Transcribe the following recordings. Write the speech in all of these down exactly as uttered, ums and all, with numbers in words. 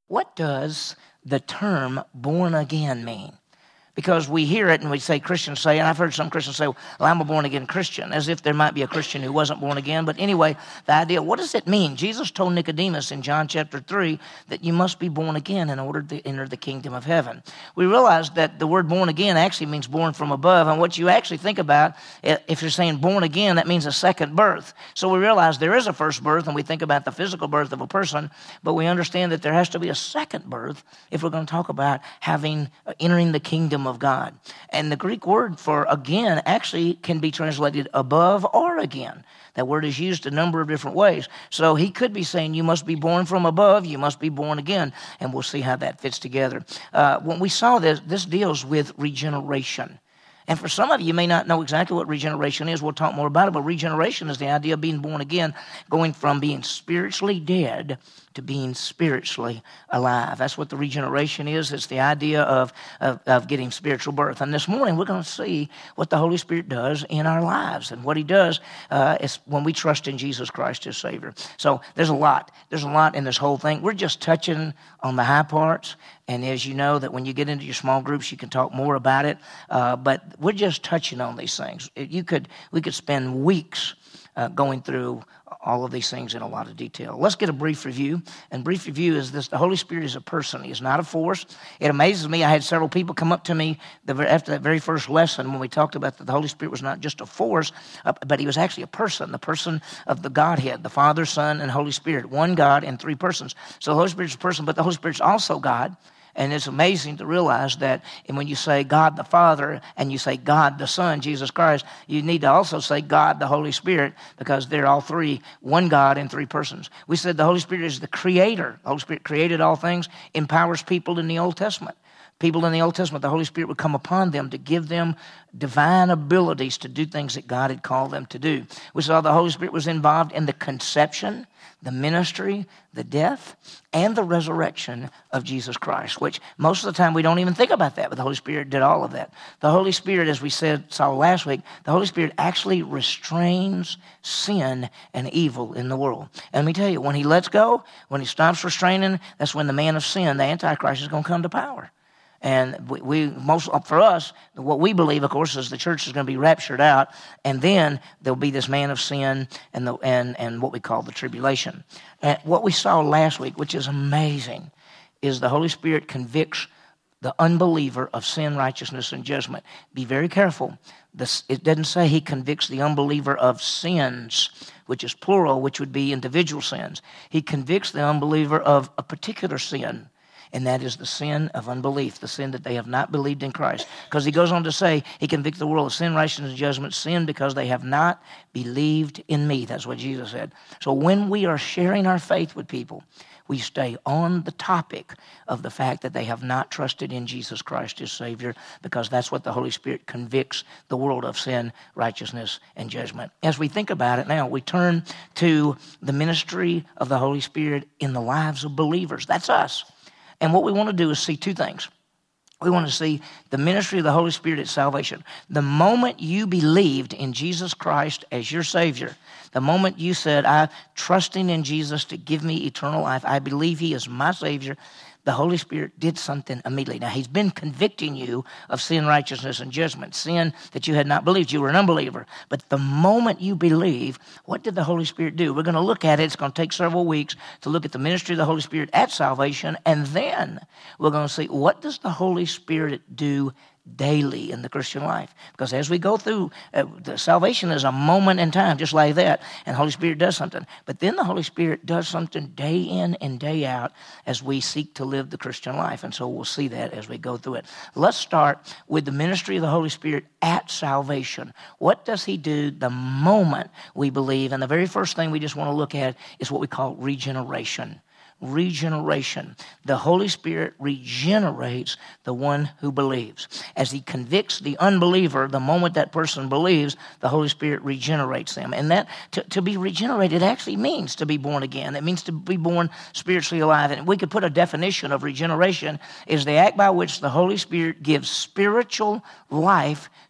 What does the term born again mean? Because we hear it and we say, Christians say, and I've heard some Christians say, well, I'm a born-again Christian, as if there might be a Christian who wasn't born again. But anyway, the idea, what does it mean? Jesus told Nicodemus in John chapter three that you must be born again in order to enter the kingdom of heaven. We realize that the word born again actually means born from above. And what you actually think about, if you're saying born again, that means a second birth. So we realize there is a first birth, and we think about the physical birth of a person, but we understand that there has to be a second birth if we're going to talk about having, uh, entering the kingdom of God. And the Greek word for again actually can be translated above or again. That word is used a number of different ways. So he could be saying you must be born from above, you must be born again, and we'll see how that fits together. Uh, when we saw this, this deals with regeneration. And for some of you, you may not know exactly what regeneration is. We'll talk more about it, but regeneration is the idea of being born again, going from being spiritually dead to being spiritually alive. That's what the regeneration is. It's the idea of, of, of getting spiritual birth. And this morning, we're going to see what the Holy Spirit does in our lives. And what he does uh, is when we trust in Jesus Christ as Savior. So there's a lot. There's a lot in this whole thing. We're just touching on the high parts. And as you know, that when you get into your small groups, you can talk more about it. Uh, but we're just touching on these things. You could, we could spend weeks uh, going through all of these things in a lot of detail. Let's get a brief review. And brief review is this: the Holy Spirit is a person. He is not a force. It amazes me. I had several people come up to me the, after that very first lesson when we talked about that the Holy Spirit was not just a force, uh, but he was actually a person, the person of the Godhead, the Father, Son, and Holy Spirit. One God in three persons. So the Holy Spirit is a person, but the Holy Spirit is also God. And it's amazing to realize that when you say God the Father and you say God the Son, Jesus Christ, you need to also say God the Holy Spirit, because they're all three, one God in three persons. We said the Holy Spirit is the creator. The Holy Spirit created all things, empowers people in the Old Testament. People in the Old Testament, the Holy Spirit would come upon them to give them divine abilities to do things that God had called them to do. We saw the Holy Spirit was involved in the conception, the ministry, the death, and the resurrection of Jesus Christ, which most of the time we don't even think about that, but the Holy Spirit did all of that. The Holy Spirit, as we said, saw last week, the Holy Spirit actually restrains sin and evil in the world. And let me tell you, when he lets go, when he stops restraining, that's when the man of sin, the Antichrist, is going to come to power. And we, we most for us, what we believe, of course, is the church is going to be raptured out, and then there'll be this man of sin and the and and what we call the tribulation. And what we saw last week, which is amazing, is the Holy Spirit convicts the unbeliever of sin, righteousness, and judgment. Be very careful. This, it doesn't say he convicts the unbeliever of sins, which is plural, which would be individual sins. He convicts the unbeliever of a particular sin. And that is the sin of unbelief, the sin that they have not believed in Christ. Because he goes on to say, he convicts the world of sin, righteousness, and judgment, sin because they have not believed in me. That's what Jesus said. So when we are sharing our faith with people, we stay on the topic of the fact that they have not trusted in Jesus Christ as Savior, because that's what the Holy Spirit convicts the world of: sin, righteousness, and judgment. As we think about it now, we turn to the ministry of the Holy Spirit in the lives of believers. That's us. And what we want to do is see two things. We want to see the ministry of the Holy Spirit at salvation. The moment you believed in Jesus Christ as your Savior, the moment you said, I'm trusting in Jesus to give me eternal life, I believe he is my Savior, the Holy Spirit did something immediately. Now, he's been convicting you of sin, righteousness, and judgment, sin that you had not believed. You were an unbeliever. But the moment you believe, what did the Holy Spirit do? We're going to look at it. It's going to take several weeks to look at the ministry of the Holy Spirit at salvation, and then we're going to see, what does the Holy Spirit do daily in the Christian life? Because as we go through, uh, the salvation is a moment in time, just like that, and the Holy Spirit does something. But then the Holy Spirit does something day in and day out as we seek to live the Christian life. And so we'll see that as we go through it. Let's start with the ministry of the Holy Spirit at salvation. What does he do the moment we believe? And the very first thing we just want to look at is what we call regeneration. Regeneration. The Holy Spirit regenerates the one who believes. As he convicts the unbeliever, the moment that person believes, the Holy Spirit regenerates them. And that, to, to be regenerated actually means to be born again. It means to be born spiritually alive. And we could put a definition of regeneration is the act by which the Holy Spirit gives spiritual life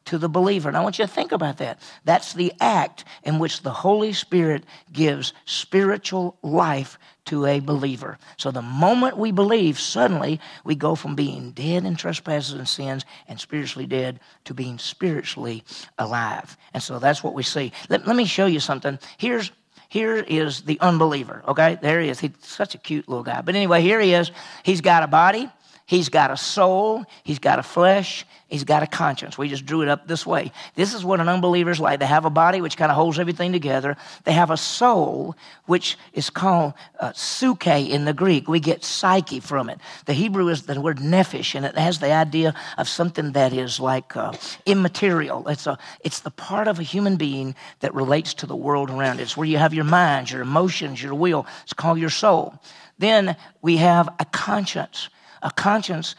to the believer. And I want you to think about that. That's the act in which the Holy Spirit gives spiritual life to a believer. So the moment we believe, suddenly we go from being dead in trespasses and sins and spiritually dead to being spiritually alive. And so that's what we see. Let, let me show you something. Here's Here is the unbeliever, okay? There he is. He's such a cute little guy. But anyway, here he is. He's got a body. He's got a soul. He's got a flesh. He's got a conscience. We just drew it up this way. This is what an unbeliever's like. They have a body, which kind of holds everything together. They have a soul, which is called uh, suke in the Greek. We get psyche from it. The Hebrew is the word nephesh, and it has the idea of something that is like uh, immaterial. It's, a, it's the part of a human being that relates to the world around it. It's where you have your mind, your emotions, your will. It's called your soul. Then we have a conscience. A conscience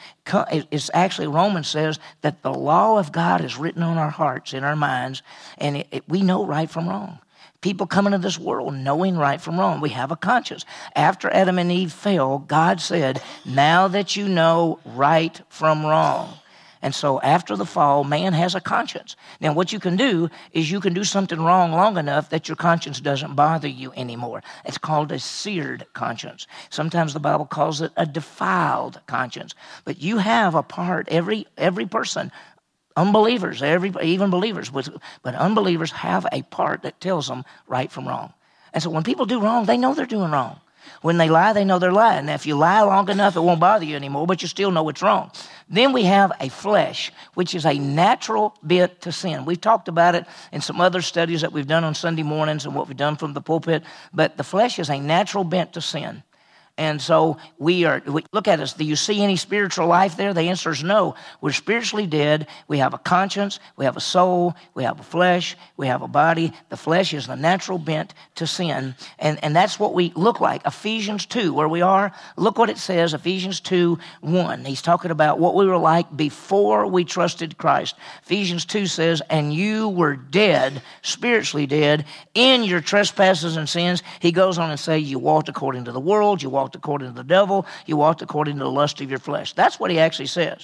is actually, Romans says that the law of God is written on our hearts, in our minds, and it, it, we know right from wrong. People come into this world knowing right from wrong. We have a conscience. After Adam and Eve fell, God said, now that you know right from wrong. And so after the fall, man has a conscience. Now what you can do is you can do something wrong long enough that your conscience doesn't bother you anymore. It's called a seared conscience. Sometimes the Bible calls it a defiled conscience. But you have a part, every every person, unbelievers, every even believers, but unbelievers have a part that tells them right from wrong. And so when people do wrong, they know they're doing wrong. When they lie, they know they're lying. Now, if you lie long enough, it won't bother you anymore, but you still know it's wrong. Then we have a flesh, which is a natural bent to sin. We've talked about it in some other studies that we've done on Sunday mornings and what we've done from the pulpit, but the flesh is a natural bent to sin. And so we are, we, look at us. Do you see any spiritual life there? The answer is no. We're spiritually dead. We have a conscience. We have a soul. We have a flesh. We have a body. The flesh is the natural bent to sin. And, and that's what we look like. Ephesians two, where we are, look what it says, Ephesians two, one. He's talking about what we were like before we trusted Christ. Ephesians two says, and you were dead, spiritually dead, in your trespasses and sins. He goes on and says, you walked according to the world. You walked according to the devil, you walked according to the lust of your flesh. That's what he actually says.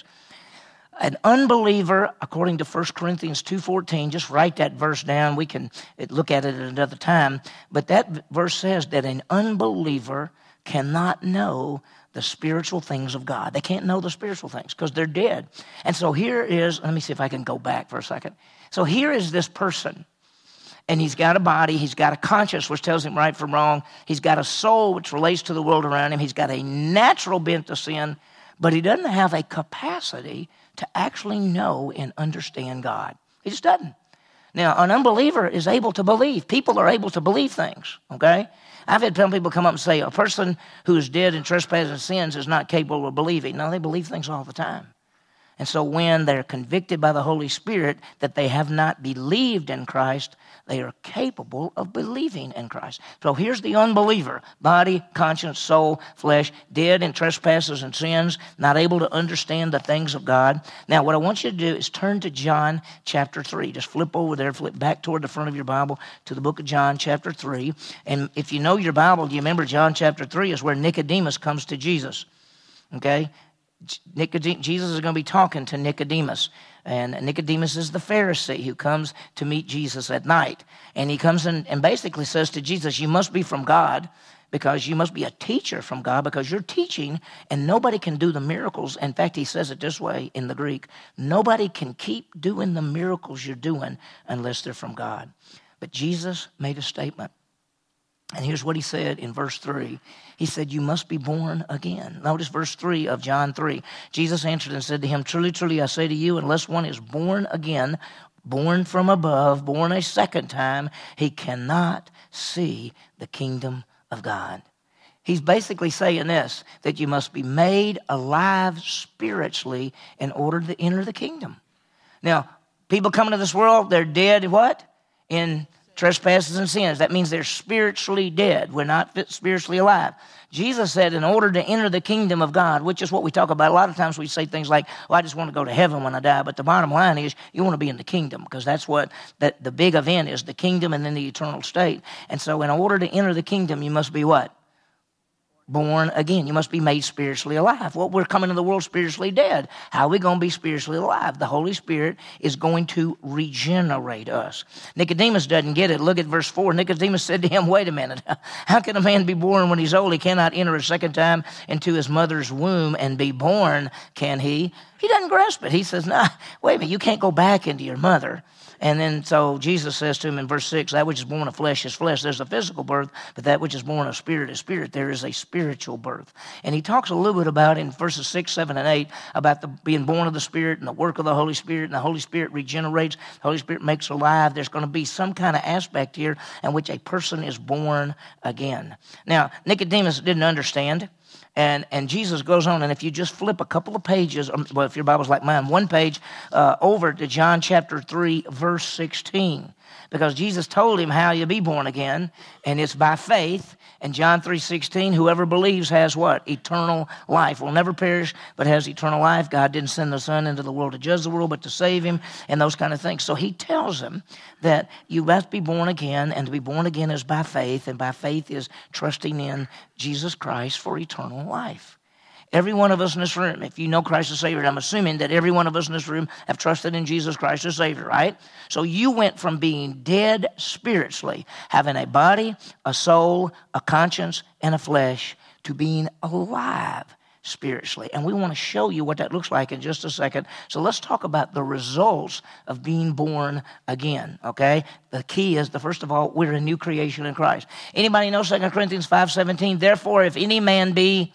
An unbeliever, according to First Corinthians two fourteen, just write that verse down. We can look at it at another time. But that verse says that an unbeliever cannot know the spiritual things of God. They can't know the spiritual things because they're dead. And so here is, let me see if I can go back for a second. So here is this person. And he's got a body, he's got a conscience, which tells him right from wrong. He's got a soul, which relates to the world around him. He's got a natural bent to sin, but he doesn't have a capacity to actually know and understand God. He just doesn't. Now, an unbeliever is able to believe. People are able to believe things, okay? I've had some people come up and say, a person who is dead in trespasses and sins is not capable of believing. No, they believe things all the time. And so when they're convicted by the Holy Spirit that they have not believed in Christ, they are capable of believing in Christ. So here's the unbeliever: body, conscience, soul, flesh, dead in trespasses and sins, not able to understand the things of God. Now, what I want you to do is turn to John chapter three. Just flip over there, flip back toward the front of your Bible to the book of John chapter three. And if you know your Bible, you remember John chapter three is where Nicodemus comes to Jesus. Okay? Nicodemus, Jesus is going to be talking to Nicodemus, and Nicodemus is the Pharisee who comes to meet Jesus at night, and he comes in and basically says to Jesus, you must be from God, because you must be a teacher from God, because you're teaching, and nobody can do the miracles. In fact, he says it this way in the Greek: nobody can keep doing the miracles you're doing unless they're from God. But Jesus made a statement. And here's what he said in verse three. He said, you must be born again. Notice verse three of John three. Jesus answered and said to him, truly, truly, I say to you, unless one is born again, born from above, born a second time, he cannot see the kingdom of God. He's basically saying this, that you must be made alive spiritually in order to enter the kingdom. Now, people come into this world, they're dead, what? In trespasses and sins. That means they're spiritually dead. We're not spiritually alive. Jesus said in order to enter the kingdom of God, which is what we talk about. A lot of times we say things like, well, I just want to go to heaven when I die. But the bottom line is you want to be in the kingdom, because that's what that the big event is, the kingdom and then the eternal state. And so in order to enter the kingdom, you must be what? born again. You must be made spiritually alive. Well, we're coming into the world spiritually dead. How are we going to be spiritually alive? The Holy Spirit is going to regenerate us. Nicodemus doesn't get it. Look at verse four. Nicodemus said to him, wait a minute. How can a man be born when he's old? He cannot enter a second time into his mother's womb and be born, can he? He doesn't grasp it. He says, nah, wait a minute. You can't go back into your mother. And then so Jesus says to him in verse six, that which is born of flesh is flesh. There's a physical birth, but that which is born of spirit is spirit. There is a spiritual birth. And he talks a little bit about in verses six, seven, and eight about the being born of the Spirit and the work of the Holy Spirit. And the Holy Spirit regenerates. The Holy Spirit makes alive. There's going to be some kind of aspect here in which a person is born again. Now, Nicodemus didn't understand. And and Jesus goes on, and if you just flip a couple of pages, well, if your Bible's like mine, one page uh, over to John chapter three, verse sixteen, because Jesus told him how you be born again, and it's by faith. And John three sixteen, whoever believes has what? Eternal life. Will never perish, but has eternal life. God didn't send the Son into the world to judge the world, but to save him, and those kind of things. So he tells him that you must be born again, and to be born again is by faith, and by faith is trusting in Jesus Christ for eternal life. Every one of us in this room, if you know Christ as Savior, I'm assuming that every one of us in this room have trusted in Jesus Christ as Savior, right? So you went from being dead spiritually, having a body, a soul, a conscience, and a flesh, to being alive spiritually. And we want to show you what that looks like in just a second. So let's talk about the results of being born again, okay? The key is, the first of all, we're a new creation in Christ. Anybody know Second Corinthians five seventeen? Therefore, if any man be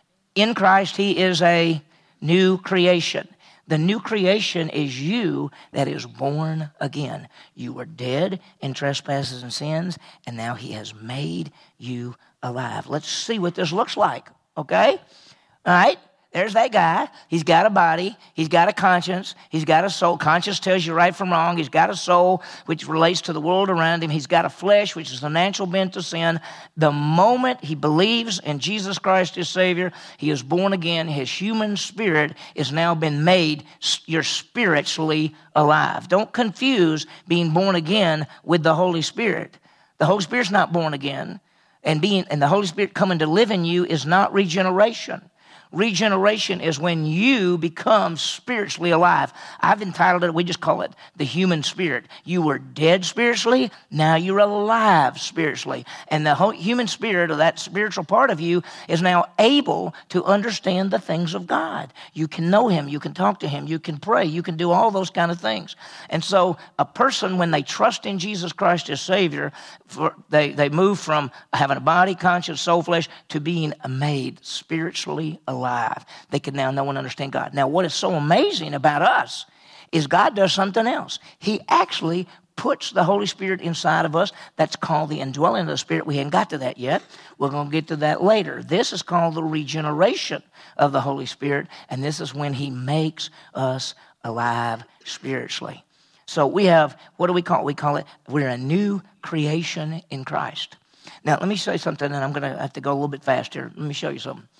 in Christ, he is a new creation. The new creation is you that is born again. You were dead in trespasses and sins, and now he has made you alive. Let's see what this looks like, okay? All right? There's that guy. He's got a body. He's got a conscience. He's got a soul. Conscience tells you right from wrong. He's got a soul, which relates to the world around him. He's got a flesh, which is the natural bent to sin. The moment he believes in Jesus Christ as Savior, he is born again. His human spirit has now been made. You're spiritually alive. Don't confuse being born again with the Holy Spirit. The Holy Spirit's not born again. And being and the Holy Spirit coming to live in you is not regeneration. Regeneration is when you become spiritually alive. I've entitled it, we just call it the human spirit. You were dead spiritually, now you're alive spiritually. And the whole human spirit, or that spiritual part of you, is now able to understand the things of God. You can know him, you can talk to him, you can pray, you can do all those kind of things. And so a person, when they trust in Jesus Christ as Savior, for, they, they move from having a body, conscience, soul, flesh, to being made spiritually alive. alive. They can now know and understand God. Now, what is so amazing about us is God does something else. He actually puts the Holy Spirit inside of us. That's called the indwelling of the Spirit. We haven't got to that yet. We're going to get to that later. This is called the regeneration of the Holy Spirit, and this is when he makes us alive spiritually. So we have, what do we call it? We call it, we're a new creation in Christ. Now, let me say something, and I'm going to have to go a little bit faster. Let me show you something.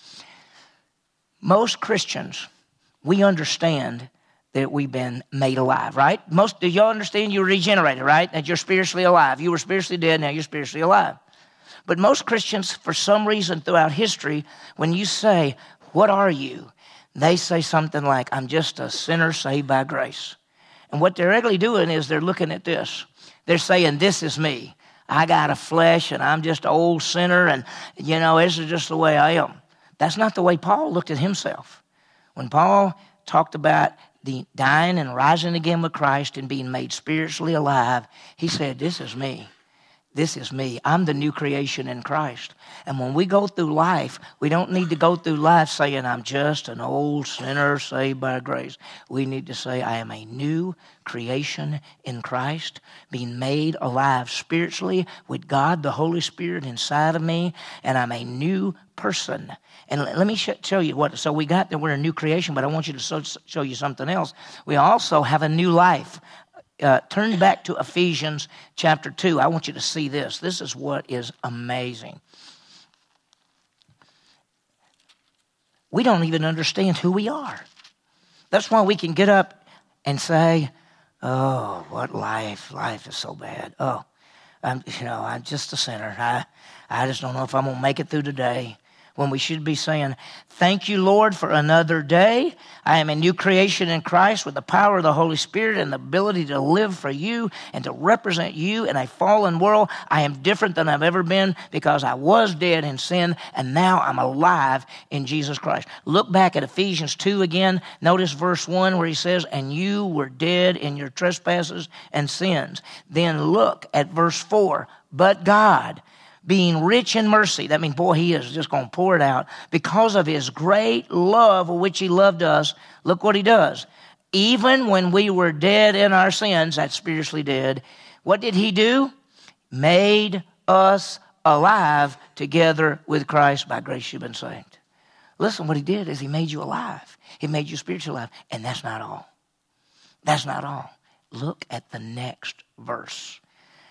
Most Christians, we understand that we've been made alive, right? Most, do y'all understand you're regenerated, right? That you're spiritually alive. You were spiritually dead, now you're spiritually alive. But most Christians, for some reason throughout history, when you say, what are you? They say something like, I'm just a sinner saved by grace. And what they're really doing is they're looking at this. They're saying, this is me. I got a flesh, and I'm just an old sinner, and, you know, this is just the way I am. That's not the way Paul looked at himself. When Paul talked about the dying and rising again with Christ and being made spiritually alive, he said, this is me. This is me. I'm the new creation in Christ. And when we go through life, we don't need to go through life saying, I'm just an old sinner saved by grace. We need to say, I am a new creation in Christ, being made alive spiritually with God, the Holy Spirit inside of me, and I'm a new person. And let me show you what, so we got that we're a new creation, but I want you to show you something else. We also have a new life. Uh, turn back to Ephesians chapter two. I want you to see this. This is what is amazing. We don't even understand who we are. That's why we can get up and say, oh, what life. Life is so bad. Oh, I'm, you know, I'm just a sinner. I, I just don't know if I'm going to make it through today. when we should be saying, thank you, Lord, for another day. I am a new creation in Christ with the power of the Holy Spirit and the ability to live for you and to represent you in a fallen world. I am different than I've ever been because I was dead in sin and now I'm alive in Jesus Christ. Look back at Ephesians two again. Notice verse one where he says, and you were dead in your trespasses and sins. Then look at verse four. But God, being rich in mercy, that means, boy, he is just going to pour it out. Because of his great love with which he loved us, look what he does. Even when we were dead in our sins, that's spiritually dead, what did he do? Made us alive together with Christ. By grace you've been saved. Listen, what he did is he made you alive. He made you spiritually alive. And that's not all. That's not all. Look at the next verse.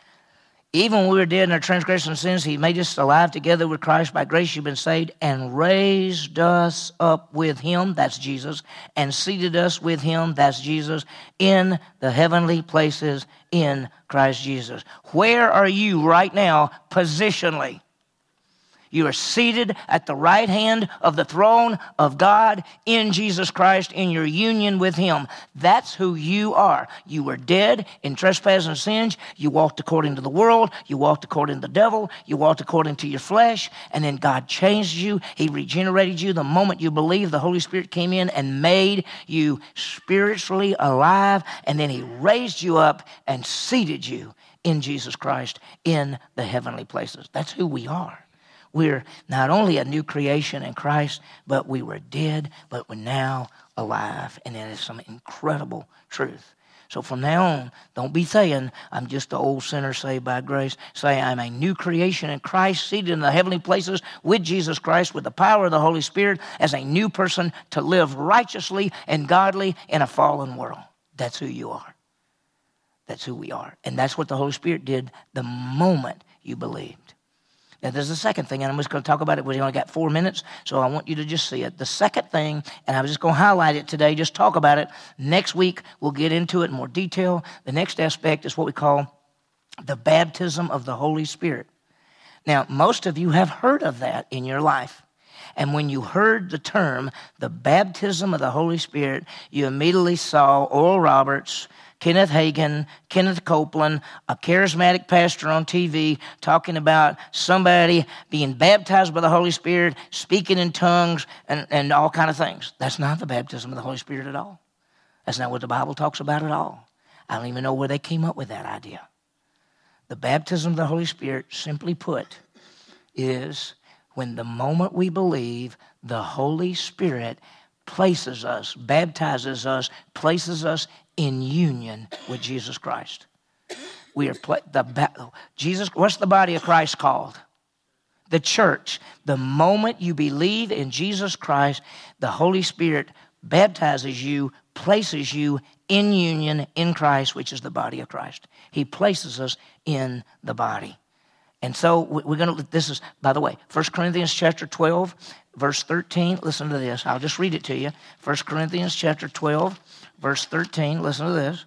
Even when we were dead in our transgressions and sins, he made us alive together with Christ. By grace you've been saved, and raised us up with him, that's Jesus, and seated us with him, that's Jesus, in the heavenly places in Christ Jesus. Where are you right now positionally? You are seated at the right hand of the throne of God in Jesus Christ in your union with him. That's who you are. You were dead in trespass and sins. You walked according to the world. You walked according to the devil. You walked according to your flesh. And then God changed you. He regenerated you. The moment you believed, the Holy Spirit came in and made you spiritually alive. And then he raised you up and seated you in Jesus Christ in the heavenly places. That's who we are. We're not only a new creation in Christ, but we were dead, but we're now alive. And that is some incredible truth. So from now on, don't be saying, I'm just an old sinner saved by grace. Say, I'm a new creation in Christ, seated in the heavenly places with Jesus Christ, with the power of the Holy Spirit, as a new person to live righteously and godly in a fallen world. That's who you are. That's who we are. And that's what the Holy Spirit did the moment you believed. Now, there's a second thing, and I'm just going to talk about it. We only got four minutes, so I want you to just see it. The second thing, and I'm just going to highlight it today, just talk about it. Next week, we'll get into it in more detail. The next aspect is what we call the baptism of the Holy Spirit. Now, most of you have heard of that in your life. And when you heard the term, the baptism of the Holy Spirit, you immediately saw Oral Roberts, Kenneth Hagin, Kenneth Copeland, a charismatic pastor on T V, talking about somebody being baptized by the Holy Spirit, speaking in tongues, and, and all kind of things. That's not the baptism of the Holy Spirit at all. That's not what the Bible talks about at all. I don't even know where they came up with that idea. The baptism of the Holy Spirit, simply put, is when the moment we believe, the Holy Spirit places us, baptizes us, places us in union with Jesus Christ. We are pla- the Jesus. What's the body of Christ called? The church. The moment you believe in Jesus Christ, the Holy Spirit baptizes you, places you in union in Christ, which is the body of Christ. He places us in the body. And so we're going to, this is, by the way, First Corinthians chapter twelve, verse thirteen. Listen to this. I'll just read it to you. First Corinthians chapter twelve, verse thirteen. Listen to this.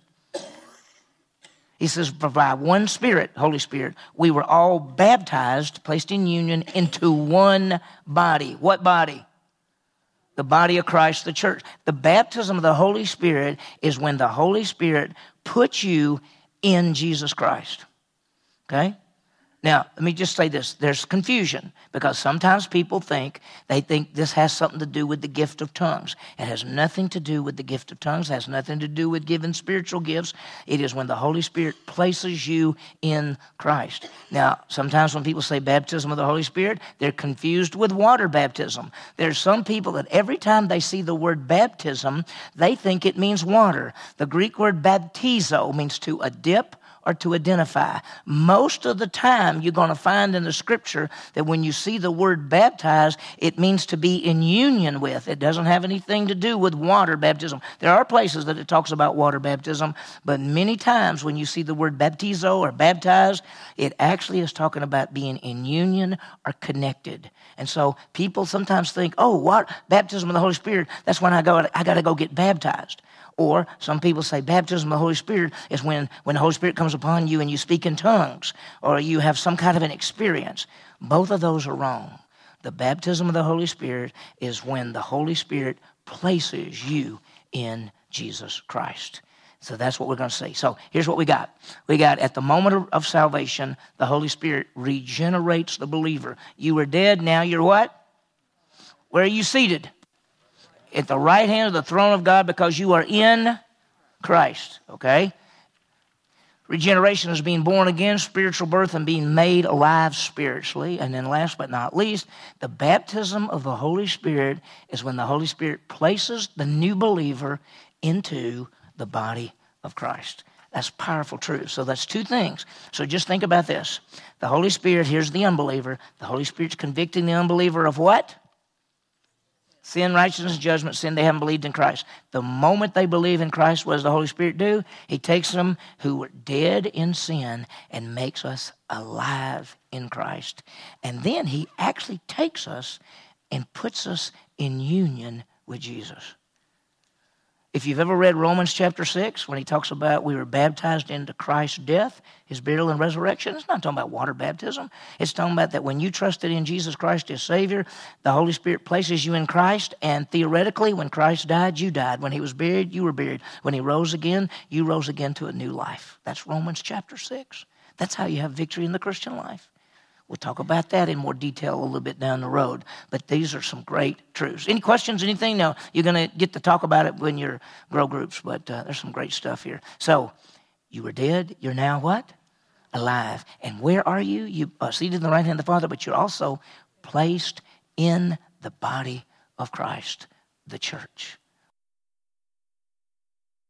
He says, for by one Spirit, Holy Spirit, we were all baptized, placed in union into one body. What body? The body of Christ, the church. The baptism of the Holy Spirit is when the Holy Spirit puts you in Jesus Christ. Okay? Now, let me just say this. There's confusion because sometimes people think, they think this has something to do with the gift of tongues. It has nothing to do with the gift of tongues. It has nothing to do with giving spiritual gifts. It is when the Holy Spirit places you in Christ. Now, sometimes when people say baptism of the Holy Spirit, they're confused with water baptism. There's some people that every time they see the word baptism, they think it means water. The Greek word baptizo means to a dip or to identify. Most of the time, you're going to find in the scripture that when you see the word baptized, it means to be in union with. It doesn't have anything to do with water baptism. There are places that it talks about water baptism, but many times when you see the word baptizo or baptized, it actually is talking about being in union or connected. And so people sometimes think, oh, what? Baptism of the Holy Spirit, that's when I go, I got to go get baptized. Or some people say baptism of the Holy Spirit is when, when the Holy Spirit comes upon you and you speak in tongues or you have some kind of an experience. Both of those are wrong. The baptism of the Holy Spirit is when the Holy Spirit places you in Jesus Christ. So that's what we're going to see. So here's what we got. We got at the moment of, of salvation, the Holy Spirit regenerates the believer. You were dead, now you're what? Where are you seated? At the right hand of the throne of God, because you are in Christ, okay? Regeneration is being born again, spiritual birth, and being made alive spiritually. And then last but not least, the baptism of the Holy Spirit is when the Holy Spirit places the new believer into the body of Christ. That's powerful truth. So that's two things. So just think about this. The Holy Spirit, here's the unbeliever. The Holy Spirit's convicting the unbeliever of what? Sin, righteousness, judgment, sin. They haven't believed in Christ. The moment they believe in Christ, what does the Holy Spirit do? He takes them who were dead in sin and makes us alive in Christ. And then he actually takes us and puts us in union with Jesus. If you've ever read Romans chapter six, when he talks about we were baptized into Christ's death, his burial and resurrection, it's not talking about water baptism. It's talking about that when you trusted in Jesus Christ as Savior, the Holy Spirit places you in Christ, and theoretically, when Christ died, you died. When he was buried, you were buried. When he rose again, you rose again to a new life. That's Romans chapter six. That's how you have victory in the Christian life. We'll talk about that in more detail a little bit down the road. But these are some great truths. Any questions, anything? No, you're going to get to talk about it when you're grow groups, but uh, there's some great stuff here. So, you were dead. You're now what? Alive. And where are you? You are seated in the right hand of the Father, but you're also placed in the body of Christ, the church.